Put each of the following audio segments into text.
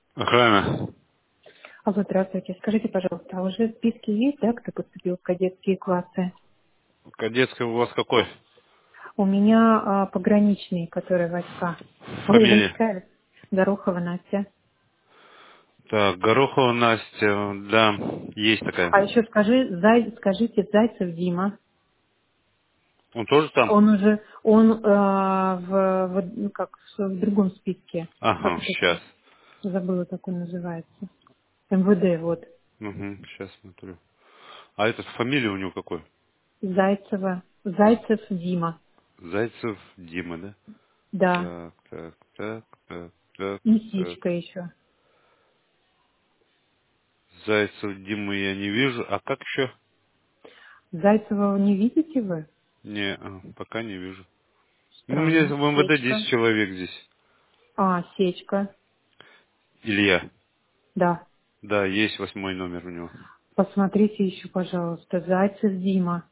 Охрана. Алло, здравствуйте. Скажите, пожалуйста, а уже списки есть, да, кто поступил в кадетские классы? Кадетская у вас какой? У меня пограничные, которые войска. Ой, Фамилия? войска. Горохова Настя. Так, Горохова Настя, да, есть такая. А еще скажите Зайцев Дима. Он тоже там? Он ну, как, в другом списке. Как Ага, это? сейчас. Забыла, как он называется. МВД, вот. Угу, сейчас смотрю. А этот фамилия у него какой? Зайцева. Зайцев Дима. Зайцев Дима, да? Да. Так, так, так, так, так, И так. Сичка еще. Зайцев Димы я не вижу. А как еще? Зайцева не видите вы? Не, пока не вижу. Ну, у меня в Странно. МВД Сечка. 10 человек здесь. Сечка. Илья. Да. Да, есть 8 номер у него. Посмотрите еще, пожалуйста. Зайцев Дима.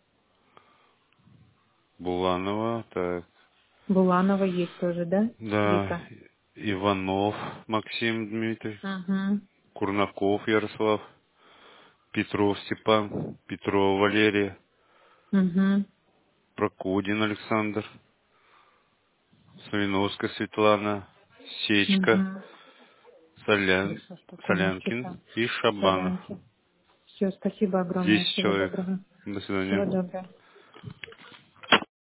Буланова, так. Буланова есть тоже, да? Да, Вика. Иванов Максим Дмитриевич. Угу. Курнаков Ярослав, Петров Степан, Петрова Валерия, Угу. Прокудин Александр, Слиновская Светлана, Сечка, Угу. Хорошо, что камушки Солянкин там. и Шабанов. Солянки. Все, спасибо огромное. 10 Всего человек. доброго. До Всего свидания. доброго.